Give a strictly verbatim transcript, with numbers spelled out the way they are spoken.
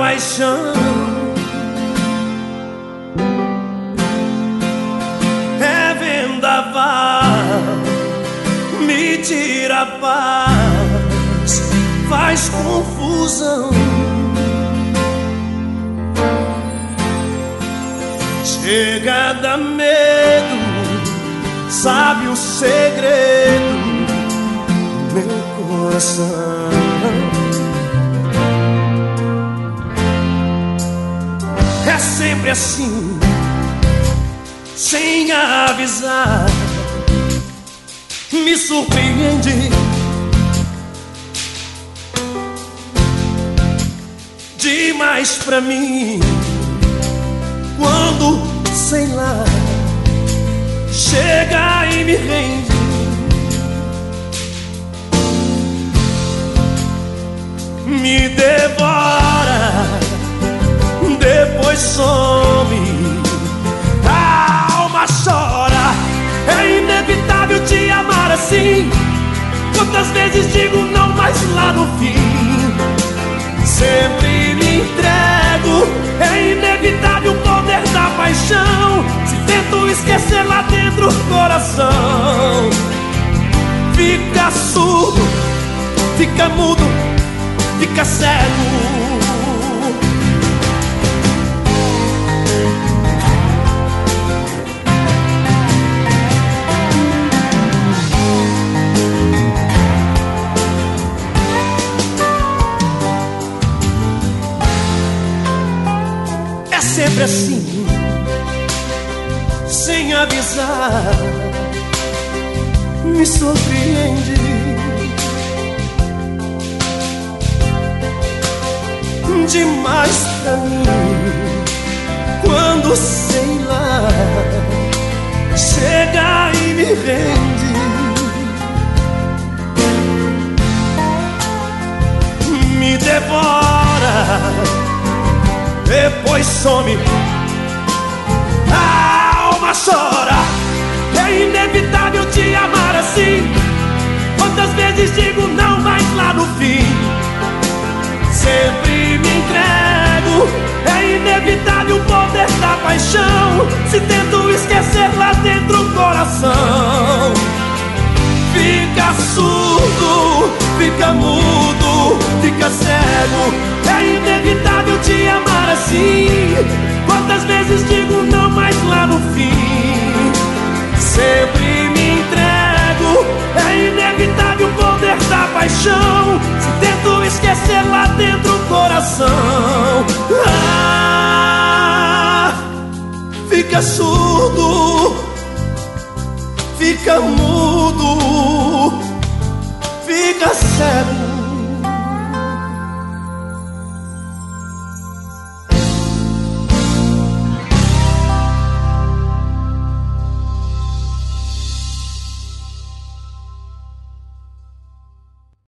paixão. É vendaval, me tira a paz, faz confusão. Chega, dá medo, sabe o segredo do meu coração. É sempre assim, sem avisar, me surpreende. Demais pra mim, quando, sei lá, chega e me rende. Me devora, depois some, a alma chora. É inevitável te amar assim. Quantas vezes digo não, mas lá no fim sempre me entrego. É inevitável o poder da paixão. Se tento esquecer, lá dentro o coração fica surdo, fica mudo, fica cego. É sempre assim, sem avisar, me surpreende. Demais pra mim, quando, sei lá, chega e me rende. Me devora, depois some, a alma chora. É inevitável te amar assim. Quantas vezes digo não, mas lá no fim sempre me entrego. É inevitável o poder da paixão. Se tento esquecer, lá dentro o coração fica surdo, fica mudo, fica cego. É inevitável te amar assim. Quantas vezes digo não, mas lá no fim sempre me entrego. É inevitável o poder da paixão. Se tento esquecer, lá dentro o coração ah, fica surdo, fica mudo, fica cego.